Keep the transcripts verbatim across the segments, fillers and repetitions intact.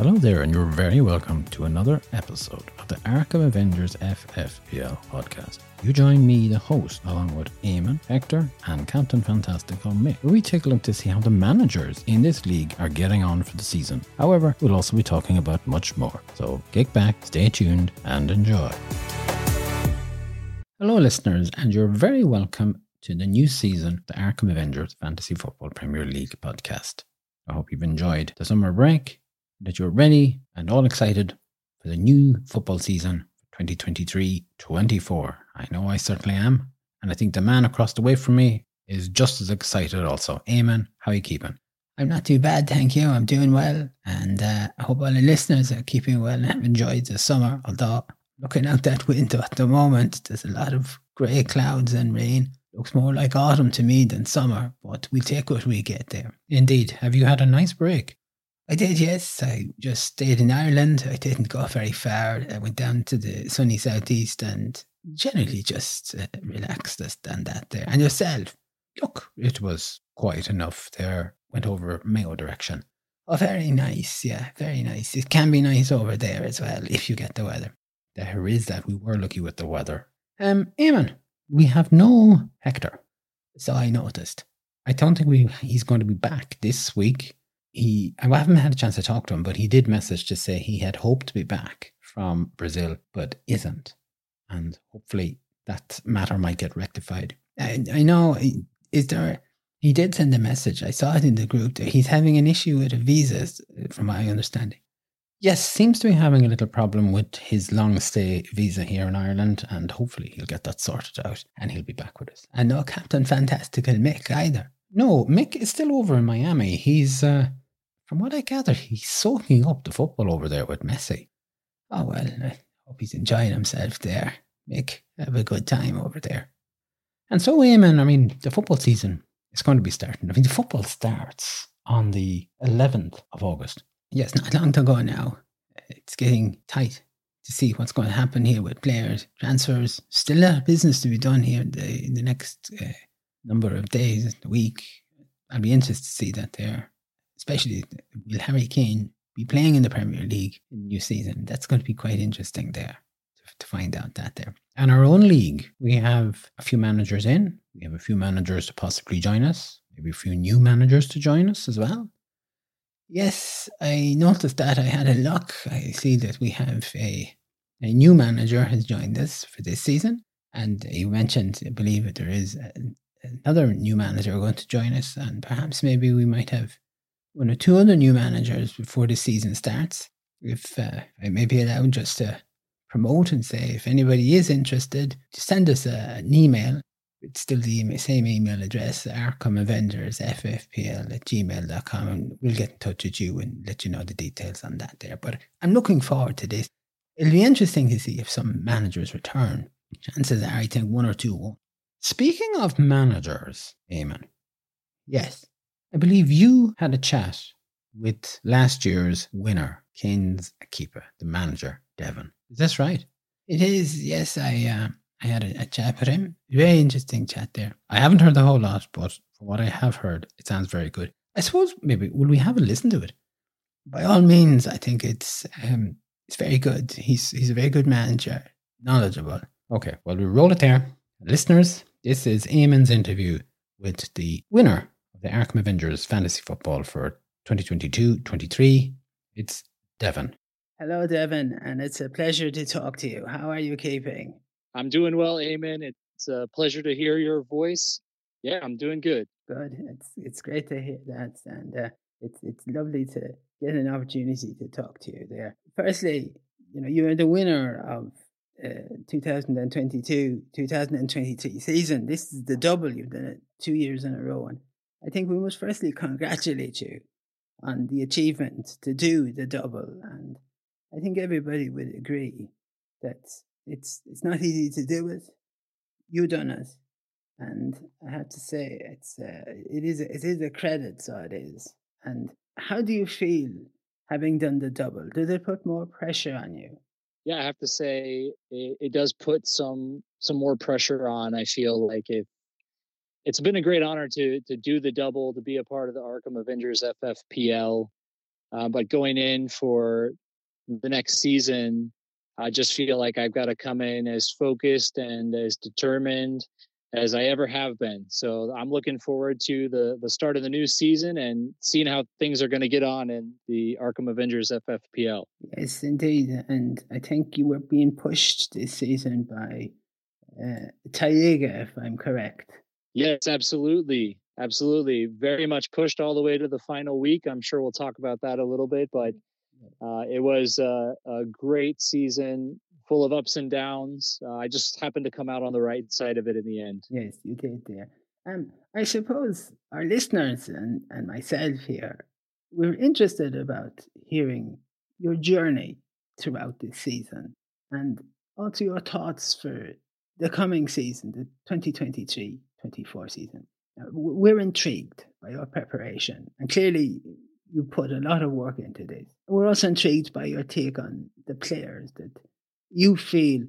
Hello there, and you're very welcome to another episode of the Arkham Avengers F F P L podcast. You join me, the host, along with Eamon, Hector, and Captain Fantastical Mick, where we take a look to see how the managers in this league are getting on for the season. However, we'll also be talking about much more. So kick back, stay tuned, and enjoy. Hello, listeners, and you're very welcome to the new season of the Arkham Avengers Fantasy Football Premier League podcast. I hope you've enjoyed the summer break, that you're ready and all excited for the new football season twenty twenty-three twenty-four. I know I certainly am, and I think the man across the way from me is just as excited also. Eamon, how are you keeping? I'm not too bad, thank you. I'm doing well, and uh, I hope all the listeners are keeping well and have enjoyed the summer, although looking out that window at the moment, there's a lot of grey clouds and rain. Looks more like autumn to me than summer, but we'll take what we get there. Indeed. Have you had a nice break? I did, yes. I just stayed in Ireland. I didn't go very far. I went down to the sunny southeast and generally just uh, relaxed us than that there. And yourself? Look, it was quiet enough there. Went over Mayo direction. Oh, very nice. Yeah, very nice. It can be nice over there as well if you get the weather. There is that. We were lucky with the weather. Um, Eamon, we have no Hector. So I noticed. I don't think we he's going to be back this week. He, I haven't had a chance to talk to him, but he did message to say he had hoped to be back from Brazil, but isn't. And hopefully that matter might get rectified. I, I know, is there, he did send a message. I saw it in the group that he's having an issue with a visa, from my understanding. Yes, seems to be having a little problem with his long stay visa here in Ireland, and hopefully he'll get that sorted out and he'll be back with us. And no Captain Fantastical Mick either. No, Mick is still over in Miami. He's, uh, from what I gather, he's soaking up the football over there with Messi. Oh, well, I hope he's enjoying himself there. Mick, have a good time over there. And so, Eamon, I mean, the football season is going to be starting. I mean, the football starts on the eleventh of August. Yes, not long to go now. It's getting tight to see what's going to happen here with players, transfers. Still a lot of business to be done here in the, in the next uh, number of days, a week. I'll be interested to see that there. Especially, will Harry Kane be playing in the Premier League in the new season? That's going to be quite interesting there to, to find out that there. And our own league, we have a few managers in. We have a few managers to possibly join us. Maybe a few new managers to join us as well. Yes, I noticed that. I had a look. I see that we have a, a new manager has joined us for this season. And you mentioned, I believe that there is a, another new manager going to join us. And perhaps maybe we might have one or two other new managers before the season starts. If uh, I may be allowed just to promote and say, if anybody is interested, just send us a, an email. It's still the email, same email address, Arkham Avengers F F P L at gmail dot com, and we'll get in touch with you and let you know the details on that there. But I'm looking forward to this. It'll be interesting to see if some managers return. Chances are, I think one or two won't. Speaking of managers, Eamon. Yes. I believe you had a chat with last year's winner, Kane's keeper, the manager, Devon. Is this right? It is, yes. I uh, I had a, a chat with him. Very interesting chat there. I haven't heard the whole lot, but from what I have heard, it sounds very good. I suppose maybe, will we have a listen to it? By all means, I think it's um, it's very good. He's, he's a very good manager, knowledgeable. Okay, well, we'll roll it there. Listeners, this is Eamon's interview with the winner the Arkham Avengers Fantasy Football for twenty twenty-two twenty-three. It's Devon. Hello, Devon, and it's a pleasure to talk to you. How are you keeping? I'm doing well, Eamon. It's a pleasure to hear your voice. Yeah, I'm doing good. Good. It's it's great to hear that, and uh, it's it's lovely to get an opportunity to talk to you there. Firstly, you know, you're the winner of uh, two thousand twenty-two two thousand twenty-three season. This is the double. You've done it two years in a row, and I think we must firstly congratulate you on the achievement to do the double. And I think everybody would agree that it's it's not easy to do it. You done it. And I have to say, it's uh, it is it is a credit, so it is. And how do you feel having done the double? Does it put more pressure on you? Yeah, I have to say it, it does put some some more pressure on. I feel like it. It's been a great honor to to do the double, to be a part of the Arkham Avengers F F P L. Uh, but going in for the next season, I just feel like I've got to come in as focused and as determined as I ever have been. So I'm looking forward to the the start of the new season and seeing how things are going to get on in the Arkham Avengers F F P L. Yes, indeed. And I think you were being pushed this season by uh, Taiga, if I'm correct. Yes, absolutely. Absolutely. Very much pushed all the way to the final week. I'm sure we'll talk about that a little bit, but uh, it was a, a great season full of ups and downs. Uh, I just happened to come out on the right side of it in the end. Yes, you did there. Um, I suppose our listeners and, and myself here, we're interested about hearing your journey throughout this season and also your thoughts for the coming season, the twenty twenty-three twenty-four season. Uh, we're intrigued by your preparation, and clearly you put a lot of work into this. We're also intrigued by your take on the players that you feel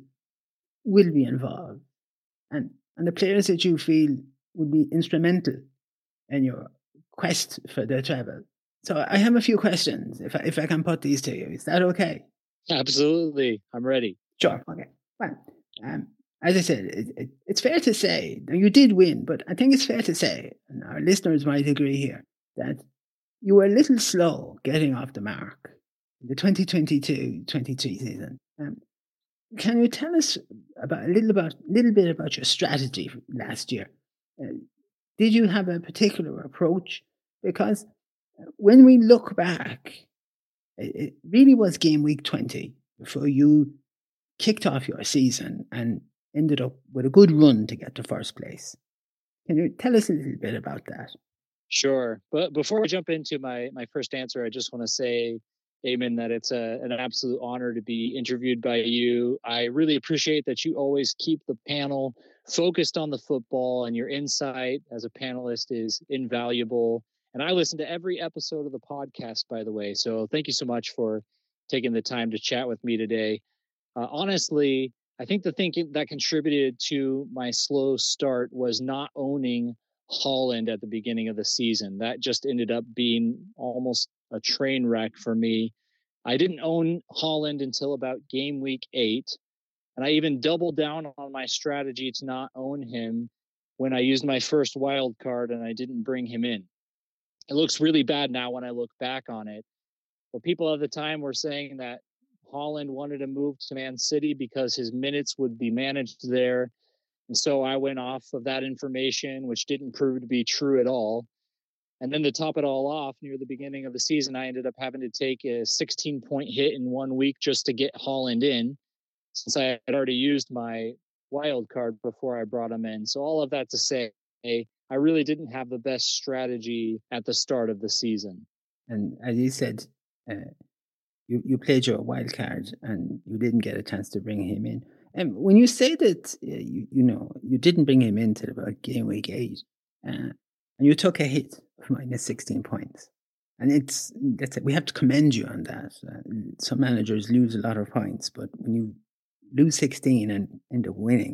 will be involved and, and the players that you feel would be instrumental in your quest for the treble. So I have a few questions, if I, if I can put these to you. Is that okay? Absolutely. I'm ready. Sure. Okay. Well, um, as I said, it, it, it's fair to say, now you did win, but I think it's fair to say, and our listeners might agree here, that you were a little slow getting off the mark in the twenty twenty-two twenty-three season. Um, can you tell us about a little about little bit about your strategy last year? Uh, did you have a particular approach? Because when we look back, it, it really was game week twenty before you kicked off your season and ended up with a good run to get to first place. Can you tell us a little bit about that? Sure. But before I jump into my, my first answer, I just want to say, Eamon, that it's a, an absolute honor to be interviewed by you. I really appreciate that you always keep the panel focused on the football, and your insight as a panelist is invaluable. And I listen to every episode of the podcast, by the way. So thank you so much for taking the time to chat with me today. Uh, honestly, I think the thing that contributed to my slow start was not owning Haaland at the beginning of the season. That just ended up being almost a train wreck for me. I didn't own Haaland until about game week eight. And I even doubled down on my strategy to not own him when I used my first wild card and I didn't bring him in. It looks really bad now when I look back on it. But people at the time were saying that Haaland wanted to move to Man City because his minutes would be managed there. And so I went off of that information, which didn't prove to be true at all. And then to top it all off, near the beginning of the season, I ended up having to take a sixteen-point hit in one week just to get Haaland in, since I had already used my wild card before I brought him in. So all of that to say, I really didn't have the best strategy at the start of the season. And as you said, uh, you, you played your wild card and you didn't get a chance to bring him in. And when you say that, uh, you, you know, you didn't bring him in till about game week eight, uh, and you took a hit of minus sixteen points. And it's, that's it. We have to commend you on that. Uh, some managers lose a lot of points, but when you lose sixteen and end up winning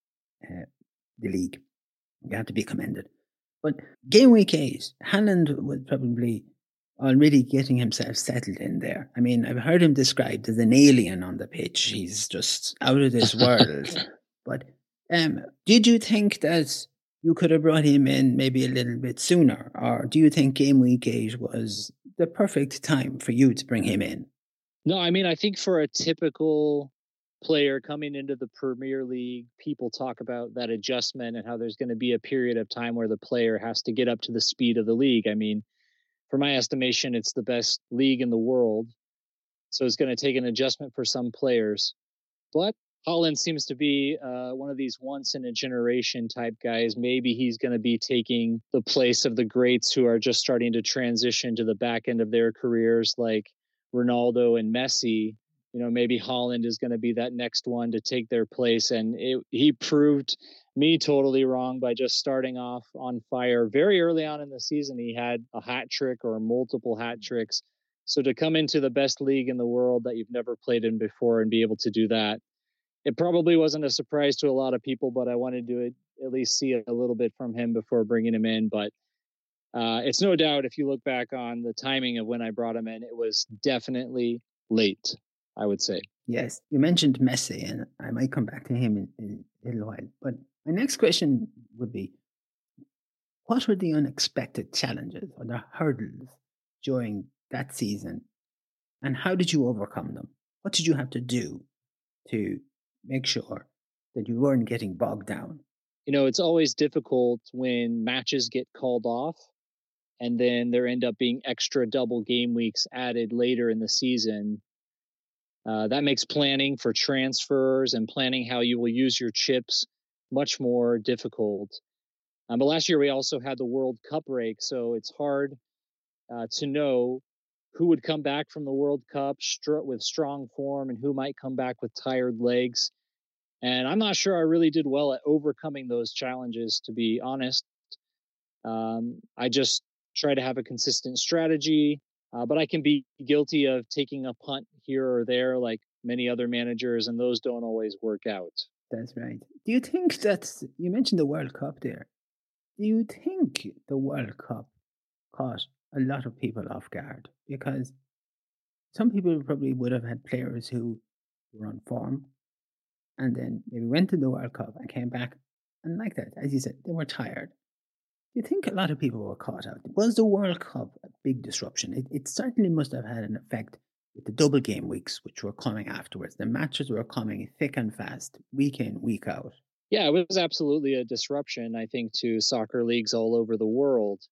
uh, the league, you have to be commended. But game week eight, Haaland was probably already getting himself settled in there. I mean, I've heard him described as an alien on the pitch. He's just out of this world. But um, did you think that you could have brought him in maybe a little bit sooner? Or do you think game week eight was the perfect time for you to bring him in? No, I mean, I think for a typical player coming into the Premier League, people talk about that adjustment and how there's going to be a period of time where the player has to get up to the speed of the league. I mean, for my estimation, it's the best league in the world. So it's going to take an adjustment for some players. But Haaland seems to be uh, one of these once-in-a-generation type guys. Maybe he's going to be taking the place of the greats who are just starting to transition to the back end of their careers, like Ronaldo and Messi. You know, maybe Haaland is going to be that next one to take their place. And it, he proved me totally wrong by just starting off on fire. Very early on in the season, he had a hat trick or multiple hat tricks. So to come into the best league in the world that you've never played in before and be able to do that, it probably wasn't a surprise to a lot of people, but I wanted to at least see a little bit from him before bringing him in. But uh, it's no doubt, if you look back on the timing of when I brought him in, it was definitely late, I would say. Yes, you mentioned Messi, and I might come back to him in, in a little while. But my next question would be, what were the unexpected challenges or the hurdles during that season, and how did you overcome them? What did you have to do to make sure that you weren't getting bogged down? You know, it's always difficult when matches get called off and then there end up being extra double game weeks added later in the season. Uh, that makes planning for transfers and planning how you will use your chips much more difficult. Um, but last year we also had the World Cup break, so it's hard uh, to know who would come back from the World Cup str- with strong form and who might come back with tired legs. And I'm not sure I really did well at overcoming those challenges, to be honest. Um, I just try to have a consistent strategy, uh, but I can be guilty of taking a punt here or there like many other managers, and those don't always work out. That's right. Do you think that's, you mentioned the World Cup there. Do you think the World Cup caught a lot of people off guard? Because some people probably would have had players who were on form and then maybe went to the World Cup and came back, and like that, as you said, they were tired. Do you think a lot of people were caught out? Was the World Cup a big disruption? It, it certainly must have had an effect with the double game weeks, which were coming afterwards. The matches were coming thick and fast, week in, week out. Yeah, it was absolutely a disruption, I think, to soccer leagues all over the world.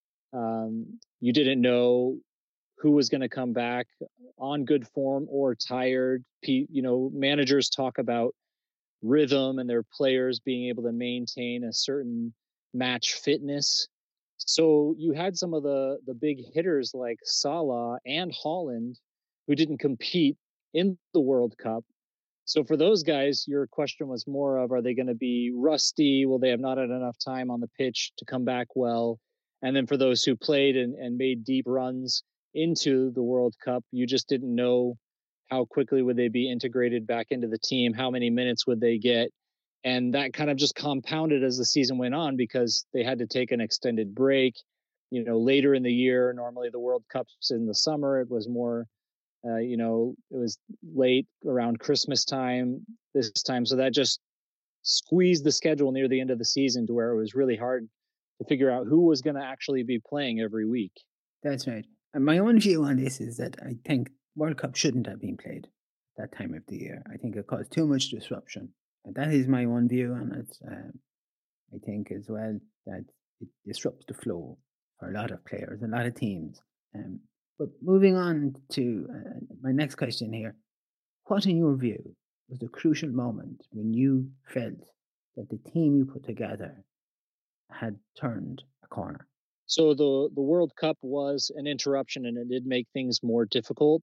Um, you didn't know who was going to come back on good form or tired. You know, managers talk about rhythm and their players being able to maintain a certain match fitness. So you had some of the the big hitters like Salah and Haaland who didn't compete in the World Cup. So for those guys, your question was more of, are they going to be rusty? Will they have not had enough time on the pitch to come back well? And then for those who played and, and made deep runs into the World Cup, you just didn't know how quickly would they be integrated back into the team, how many minutes would they get. And that kind of just compounded as the season went on because they had to take an extended break. You know, later in the year, normally the World Cup's in the summer. It was more, uh, you know, it was late around Christmas time this time. So that just squeezed the schedule near the end of the season to where it was really hard to figure out who was going to actually be playing every week. That's right. And my own view on this is that I think World Cup shouldn't have been played that time of the year. I think it caused too much disruption. And that is my own view on it. Um, I think as well that it disrupts the flow for a lot of players, a lot of teams. Um, but moving on to uh, my next question here. What, in your view, was the crucial moment when you felt that the team you put together had turned a corner? So the, the World Cup was an interruption and it did make things more difficult.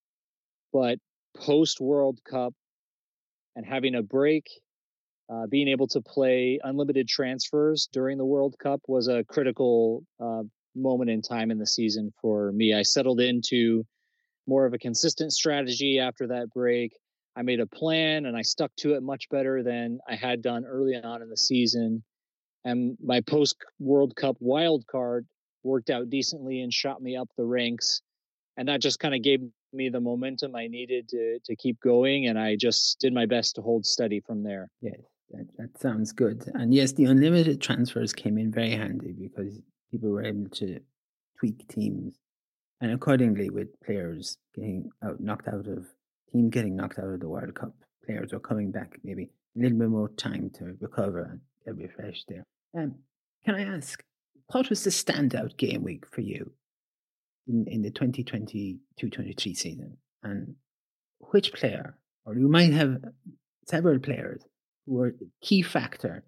But post-World Cup and having a break, uh, being able to play unlimited transfers during the World Cup was a critical uh, moment in time in the season for me. I settled into more of a consistent strategy after that break. I made a plan and I stuck to it much better than I had done early on in the season. And my post-World Cup wild card worked out decently and shot me up the ranks. And that just kind of gave me the momentum I needed to to keep going. And I just did my best to hold steady from there. Yes, that, that sounds good. And yes, the unlimited transfers came in very handy because people were able to tweak teams. And accordingly, with players getting out, knocked out of, teams getting knocked out of the World Cup, players are coming back maybe a little bit more time to recover and get refreshed there. Um, can I ask, what was the standout game week for you in, in the twenty twenty-two twenty-three season? And which player, or you might have several players, who were a key factor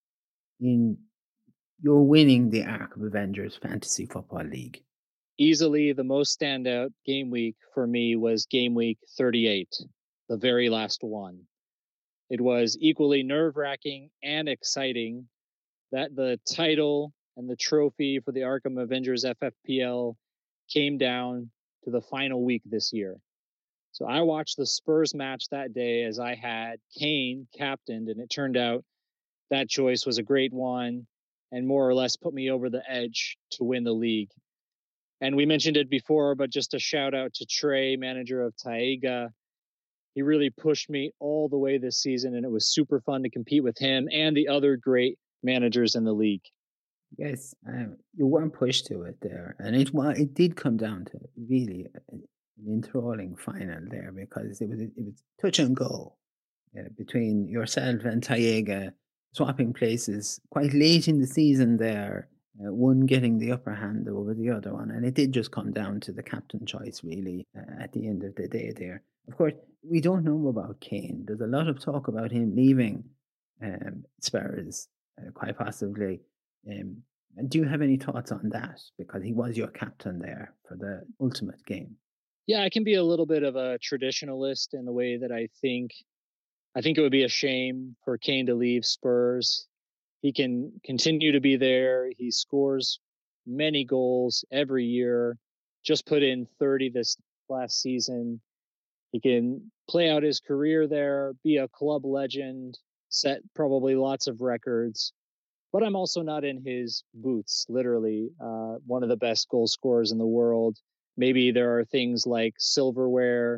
in your winning the Arc of Avengers Fantasy Football League? Easily the most standout game week for me was game week thirty-eight, the very last one. It was equally nerve-wracking and exciting that the title and the trophy for the Arkham Avengers F F P L came down to the final week this year. So I watched the Spurs match that day as I had Kane captained, and it turned out that choice was a great one. and more or less put me over the edge to win the league. And we mentioned it before, but just a shout out to Trey, manager of Taiga. He really pushed me all the way this season, and it was super fun to compete with him and the other great managers in the league. Yes, um, you weren't pushed to it there, and it well, it did come down to really an enthralling final there, because it was it was touch and go uh, between yourself and Taiga, swapping places quite late in the season there. Uh, one getting the upper hand over the other one, and it did just come down to the captain choice really uh, at the end of the day there. Of course, we don't know about Kane. There's a lot of talk about him leaving um, Spurs, uh, quite possibly. Um, do you have any thoughts on that? Because he was your captain there for the ultimate game. Yeah, I can be a little bit of a traditionalist in the way that I think. I think it would be a shame for Kane to leave Spurs. He can continue to be there. He scores many goals every year. Just put in thirty this last season. He can play out his career there, be a club legend, set probably lots of records. But I'm also not in his boots, literally. Uh, one of the best goal scorers in the world. Maybe there are things like silverware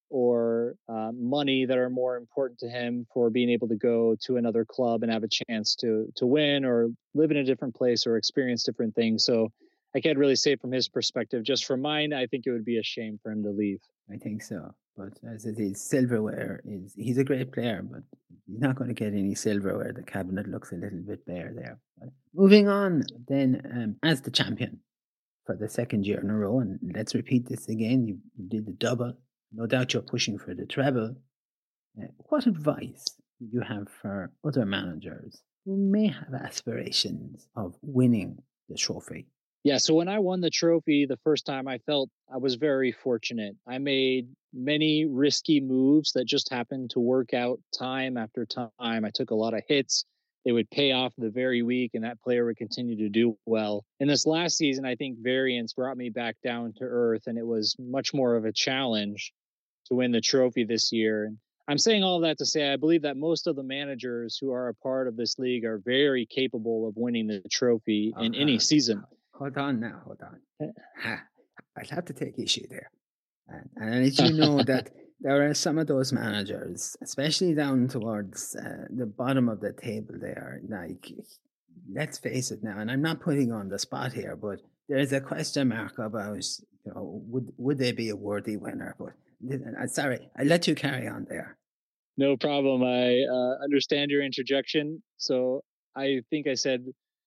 or uh, money that are more important to him for being able to go to another club and have a chance to to win or live in a different place or experience different things. So I can't really say from his perspective. Just from mine, I think it would be a shame for him to leave. I think so. But as it is, silverware is, he's a great player, but he's not going to get any silverware. The cabinet looks a little bit bare there. But moving on, then, um, as the champion for the second year in a row, and let's repeat this again, you, you did the double. No doubt you're pushing for the treble. Uh, what advice do you have for other managers who may have aspirations of winning the trophy? Yeah, so when I won the trophy the first time, I felt I was very fortunate. I made many risky moves that just happened to work out time after time. I took a lot of hits. They would pay off the very week, and that player would continue to do well. In this last season, I think variance brought me back down to earth, and it was much more of a challenge to win the trophy this year. And I'm saying all that to say I believe that most of the managers who are a part of this league are very capable of winning the trophy in Uh, any season. Hold on now, hold on. Ha, I'll have to take issue there. And, and I let you know that there are some of those managers, especially down towards uh, the bottom of the table there, like, let's face it now, and I'm not putting on the spot here, but there is a question mark about, you know, would would they be a worthy winner? But uh, sorry, I let you carry on there. No problem. I uh, understand your interjection. So I think I said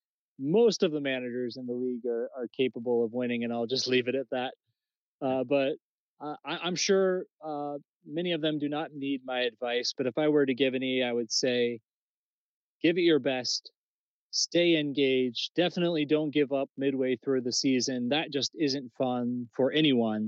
most of the managers in the league are, are capable of winning, and I'll just leave it at that. Uh, but uh, I, I'm sure uh, many of them do not need my advice. But if I were to give any, I would say, give it your best. Stay engaged. Definitely don't give up midway through the season. That just isn't fun for anyone.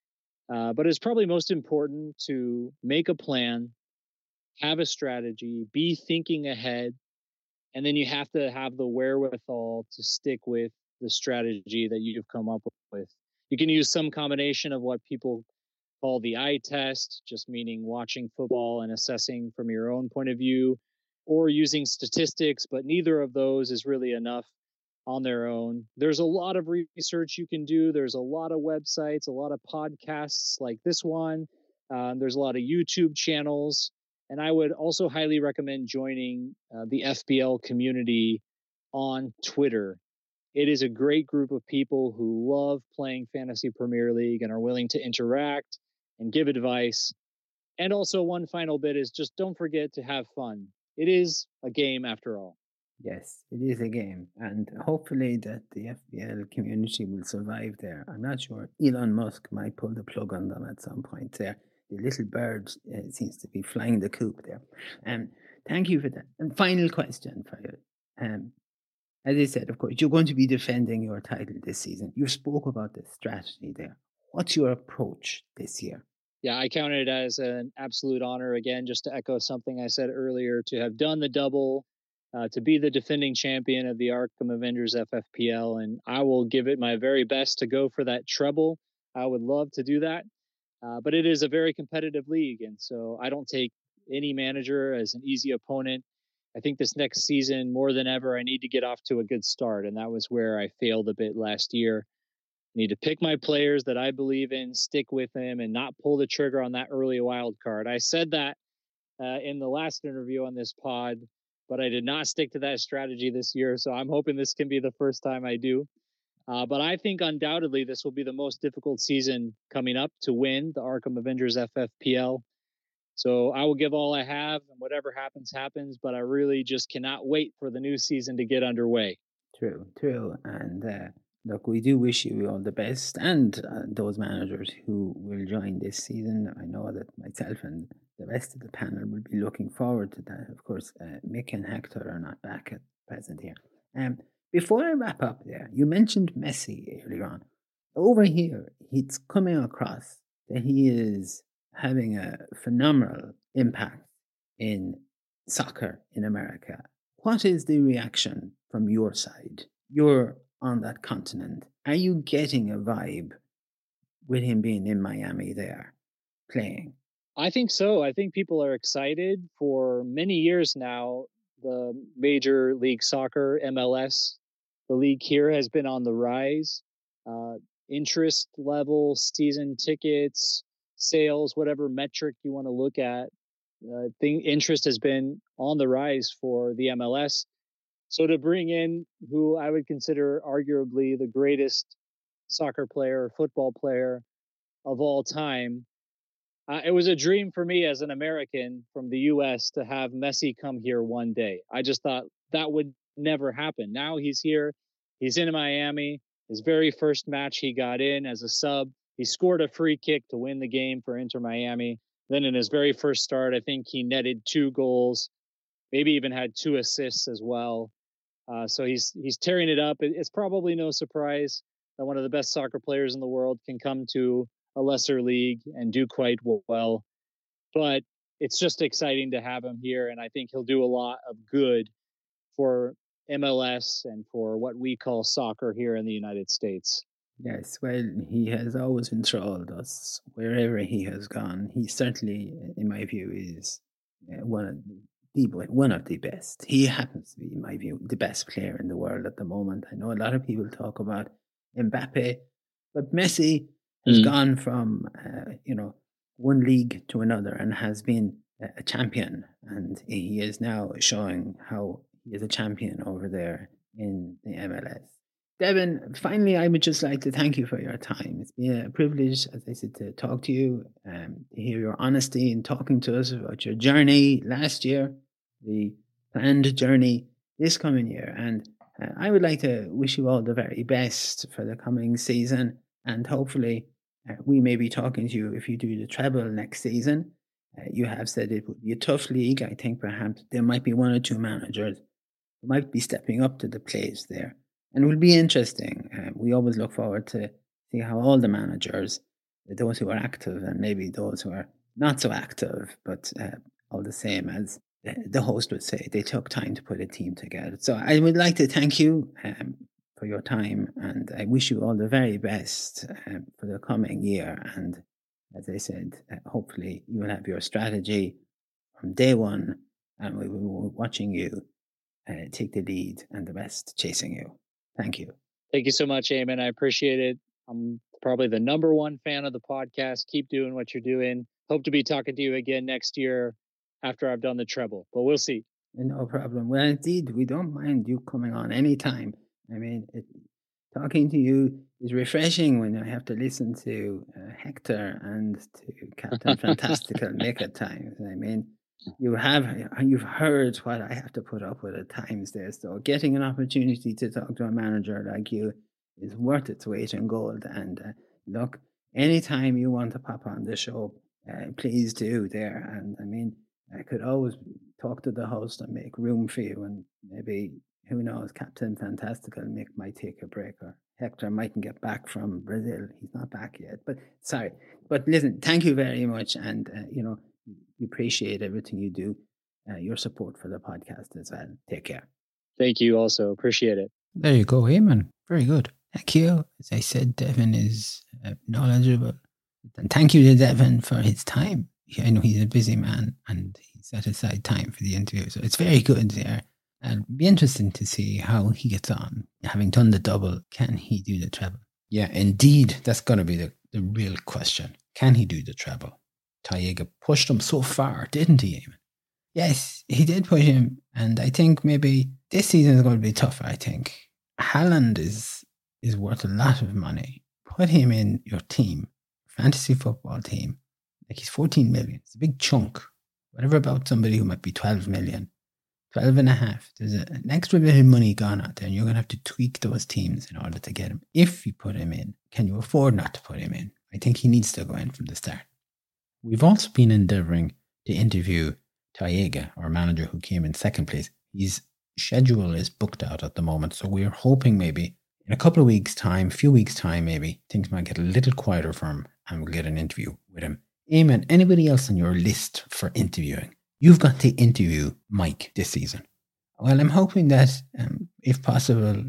Uh, but it's probably most important to make a plan, have a strategy, be thinking ahead, and then you have to have the wherewithal to stick with the strategy that you've come up with. You can use some combination of what people call the eye test, just meaning watching football and assessing from your own point of view, or using statistics, but neither of those is really enough on their own. There's a lot of research you can do. There's a lot of websites, a lot of podcasts like this one. Um, there's a lot of YouTube channels. And I would also highly recommend joining uh, the F B L community on Twitter. It is a great group of people who love playing Fantasy Premier League and are willing to interact and give advice. And also, one final bit is just don't forget to have fun. It is a game after all. Yes, it is a game, and hopefully that the F B L community will survive there. I'm not sure. Elon Musk might pull the plug on them at some point there. The little bird uh, seems to be flying the coop there. Um, thank you for that. And final question for you. Um, as I said, of course, you're going to be defending your title this season. You spoke about the strategy there. What's your approach this year? Yeah, I count it as an absolute honor, again, just to echo something I said earlier, to have done the double, uh, to be the defending champion of the Arkham Avengers F F P L, and I will give it my very best to go for that treble. I would love to do that. Uh, but it is a very competitive league, and so I don't take any manager as an easy opponent. I think this next season, more than ever, I need to get off to a good start. And that was where I failed a bit last year. I need to pick my players that I believe in, stick with them, and not pull the trigger on that early wild card. I said that uh, in the last interview on this pod, but I did not stick to that strategy this year. So I'm hoping this can be the first time I do. Uh, but I think undoubtedly this will be the most difficult season coming up to win the Arkham Avengers F F P L. So I will give all I have, and whatever happens, happens. But I really just cannot wait for the new season to get underway. True, true. And uh, look, we do wish you all the best, and uh, those managers who will join this season. I know that myself and the rest of the panel will be looking forward to that. Of course, uh, Mick and Hector are not back at present here. Um, before I wrap up there, you mentioned Messi earlier on. Over here, it's coming across that he is having a phenomenal impact in soccer in America. What is the reaction from your side? You're on that continent. Are you getting a vibe with him being in Miami there, playing? I think so. I think people are excited. For many years now, the Major League Soccer, M L S, the league here has been on the rise. Uh, interest level, season tickets, sales, whatever metric you want to look at, I uh, think interest has been on the rise for the M L S. So to bring in who I would consider arguably the greatest soccer player, football player of all time, uh, it was a dream for me as an American from the U S to have Messi come here one day. I just thought that would never happen. Now he's here. He's in Miami. His very first match he got in as a sub. He scored a free kick to win the game for Inter Miami. Then in his very first start, I think he netted two goals, maybe even had two assists as well. Uh, so he's he's tearing it up. It, it's probably no surprise that one of the best soccer players in the world can come to a lesser league and do quite well. But it's just exciting to have him here, and I think he'll do a lot of good for M L S and for what we call soccer here in the United States. Yes, well, he has always enthralled us wherever he has gone. He certainly, in my view, is one of the one of the best. He happens to be, in my view, the best player in the world at the moment. I know a lot of people talk about Mbappe, but Messi has mm. gone from uh, you know one league to another and has been a champion, and he is now showing how he is a champion over there in the M L S. Devin, finally, I would just like to thank you for your time. It's been a privilege, as I said, to talk to you, um, to hear your honesty in talking to us about your journey last year, the planned journey this coming year. And uh, I would like to wish you all the very best for the coming season. And hopefully, uh, we may be talking to you if you do the treble next season. Uh, you have said it would be a tough league. I think perhaps there might be one or two managers who might be stepping up to the plate there. And it will be interesting. Uh, we always look forward to see how all the managers, those who are active and maybe those who are not so active, but uh, all the same, as the host would say, they took time to put a team together. So I would like to thank you um, for your time, and I wish you all the very best um, for the coming year. And as I said, uh, hopefully you will have your strategy from day one, and we will be watching you uh, take the lead and the rest chasing you. Thank you. Thank you so much, Eamon. I appreciate it. I'm probably the number one fan of the podcast. Keep doing what you're doing. Hope to be talking to you again next year after I've done the treble, but we'll see. No problem. Well, indeed, we don't mind you coming on anytime. I mean, it, talking to you is refreshing when I have to listen to uh, Hector and to Captain Fantastical Mick at times. I mean, You have, you've heard what I have to put up with at times there. So getting an opportunity to talk to a manager like you is worth its weight in gold. And uh, look, anytime you want to pop on the show, uh, please do there. And I mean, I could always talk to the host and make room for you. And maybe, who knows, Captain Fantastical Mick might take a break, or Hector mightn't get back from Brazil. He's not back yet. But sorry. But listen, thank you very much. And, uh, you know, we appreciate everything you do, uh, your support for the podcast as well. Take care. Thank you also. Appreciate it. There you go, Eamon. Very good. Thank you. As I said, Devin is uh, knowledgeable. And thank you to Devin for his time. I know he's a busy man and he set aside time for the interview. So it's very good there. And it'll be interesting to see how he gets on. Having done the double, can he do the treble? Yeah, indeed. That's going to be the, the real question. Can he do the treble? Taiga pushed him so far, didn't he, Eamon? Yes, he did push him. And I think maybe this season is going to be tougher, I think. Haaland is, is worth a lot of money. Put him in your team, fantasy football team. Like he's fourteen million. It's a big chunk. Whatever about somebody who might be twelve million, twelve and a half. There's a, an extra bit of money gone out there and you're going to have to tweak those teams in order to get him. If you put him in, can you afford not to put him in? I think he needs to go in from the start. We've also been endeavouring to interview Taiga, our manager who came in second place. His schedule is booked out at the moment. So we're hoping maybe in a couple of weeks' time, a few weeks' time maybe, things might get a little quieter for him and we'll get an interview with him. Eamon, anybody else on your list for interviewing? You've got to interview Mike this season. Well, I'm hoping that, um, if possible,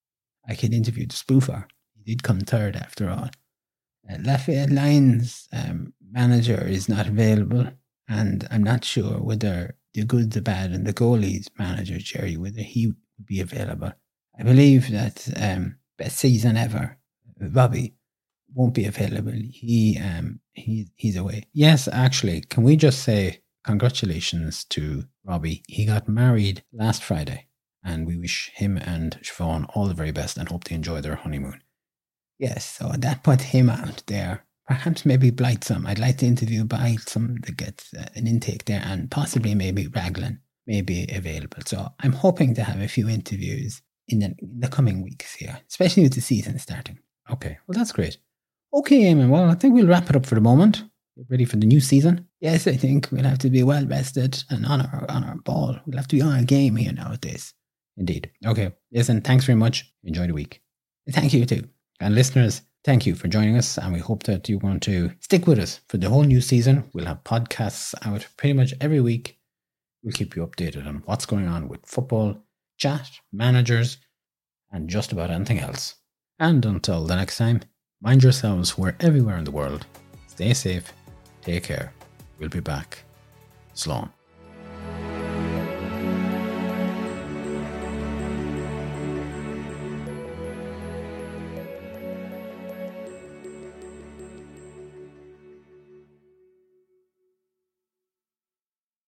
I could interview the spoofer. He did come third after all. Uh, Lafayette Lions um, manager is not available, and I'm not sure whether the good, the bad, and the goalies manager, Jerry, whether he would be available. I believe that um, best season ever, Bobby, won't be available. He um he he's away. Yes, actually, can we just say congratulations to Robbie? He got married last Friday, and we wish him and Siobhan all the very best and hope they enjoy their honeymoon. Yes, so that put him out there. Perhaps maybe Blightsome. I'd like to interview Blightsome to get uh, an intake there, and possibly maybe Raglan may be available. So I'm hoping to have a few interviews in the, in the coming weeks here, especially with the season starting. Okay, well that's great. Okay, Eamon, well, I think we'll wrap it up for the moment. Get ready for the new season. Yes, I think we'll have to be well rested and on our, on our ball. We'll have to be on our game here nowadays. Indeed. Okay, listen, thanks very much. Enjoy the week. Thank you too. And listeners, thank you for joining us, and we hope that you want to stick with us for the whole new season. We'll have podcasts out pretty much every week. We'll keep you updated on what's going on with football, chat, managers, and just about anything else. And until the next time, mind yourselves, we're everywhere in the world. Stay safe. Take care. We'll be back. Slán.